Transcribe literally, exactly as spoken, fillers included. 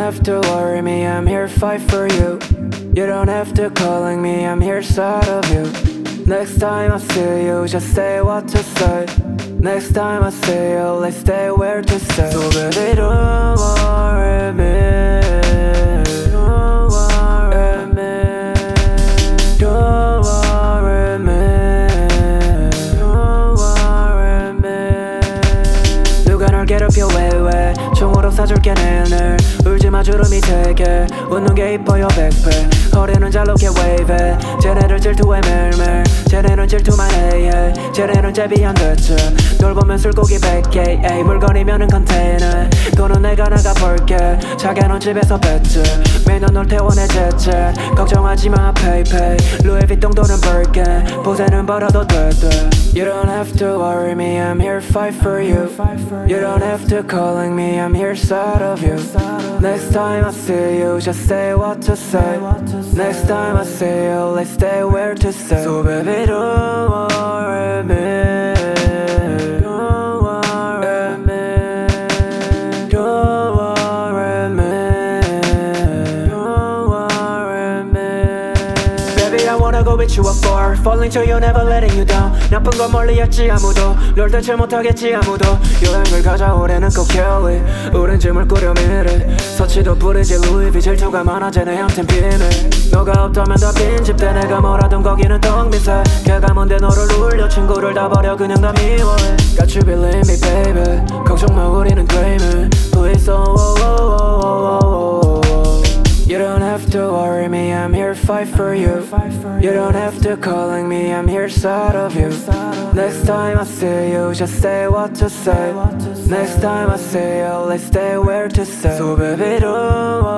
have to worry me, I'm here fight for you. You don't have to calling me, I'm here side of you. Next time I see you, just say what to say. Next time I see you, let's stay where to stay. So baby, don't worry me, don't worry me, don't worry me, don't worry me. 누가 널 괴롭혀 왜 왜 총으로 쏴줄게 내늘 울지마 주름이 되게 웃는 게 이뻐요 백배 허리는 잘록해 웨이브해 쟤네를 질투해 매일매일 쟤네는 질투만 해 yeah. 쟤네는 제비 안 됐지 널 보면 술고기 백 개 에이 물건이면은 컨테이너 돈은 내가 나가볼게 자기는 집에서 뱉지 매년 널 태워내 제치 걱정하지마 페이페이 루이비통 돈은 벌게 보세는 벌어도 돼돼 You don't have to worry me I'm here fight for you You don't have to calling me I'm here side of you Next time I see you just say what to say Next time I see you let's stay where to stay So baby don't worry me Don't worry me Don't worry me Don't worry me Baby I wanna go with you up far Falling to you never letting you down 나쁜 건 멀리였지 아무도 널 대체 못하겠지 아무도 여행을 가자 올해는 꼭 켈리 우린 짐을 꾸려 미래 서치도 부르지 루이비 질투가 많아 쟤네한텐 비밀 너가 없다면 다 빈집대 내가 뭐라든 거기는 텅빈새 걔가 뭔데 너를 울려 친구를 다 버려 그냥 다 미워해 Got you believe me baby 걱정 마 우리는 dreaming Please oh oh oh oh oh oh You don't have to worry me, I'm here fight for you You don't have to calling me, I'm here side of you Next time I see you, just say what to say Next time I see you, let's stay where to stay So baby don't worry